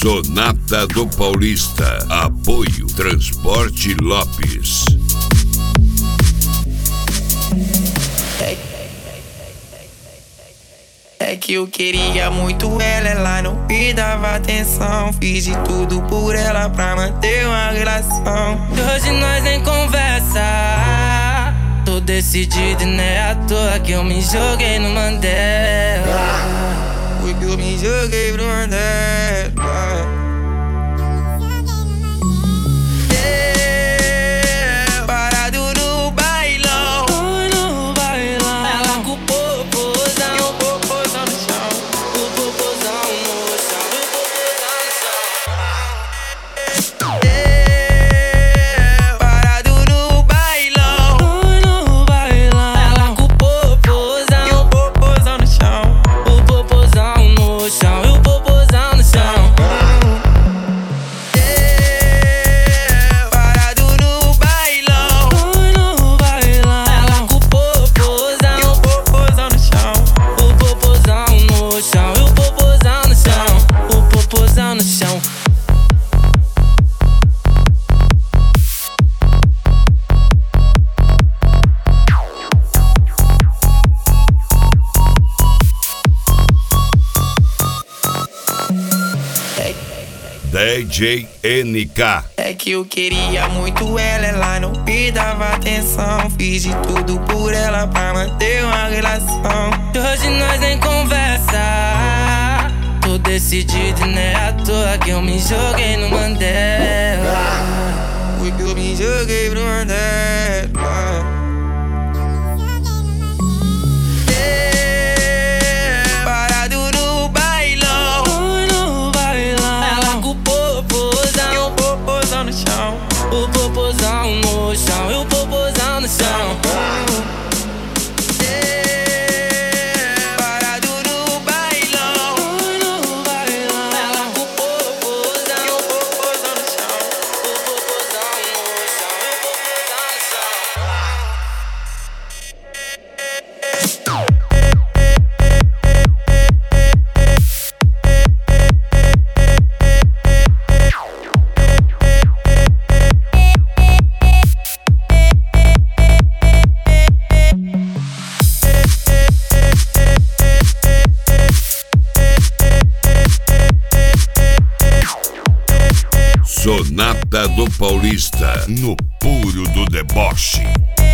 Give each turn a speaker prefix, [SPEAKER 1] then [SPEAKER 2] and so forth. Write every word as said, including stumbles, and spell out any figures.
[SPEAKER 1] Sonata do Paulista. Apoio Transporte Lopes.
[SPEAKER 2] É que eu queria muito ela, ela não me dava atenção. Fiz de tudo por ela pra manter uma relação.
[SPEAKER 3] E hoje nós nem conversa. Tô decidido e não é à toa que eu me joguei no Mandela.
[SPEAKER 2] Foi que eu me joguei pro Mandela.
[SPEAKER 1] D J N K.
[SPEAKER 2] É que eu queria muito ela, ela não me dava atenção. Fiz de tudo por ela pra manter uma relação.
[SPEAKER 3] E hoje nós nem conversa. Tô decidido e não é à toa que eu me joguei no Mandela.
[SPEAKER 2] Foi que eu me joguei pro Mandela.
[SPEAKER 3] O popozão no chão, e o popozão no chão.
[SPEAKER 2] Parado no bailão,
[SPEAKER 3] no bailão. Ela com o popozão,
[SPEAKER 2] e o popozão no chão.
[SPEAKER 3] O popozão no chão, e o popozão no chão.
[SPEAKER 1] Sonata do Paulista, no puro do deboche.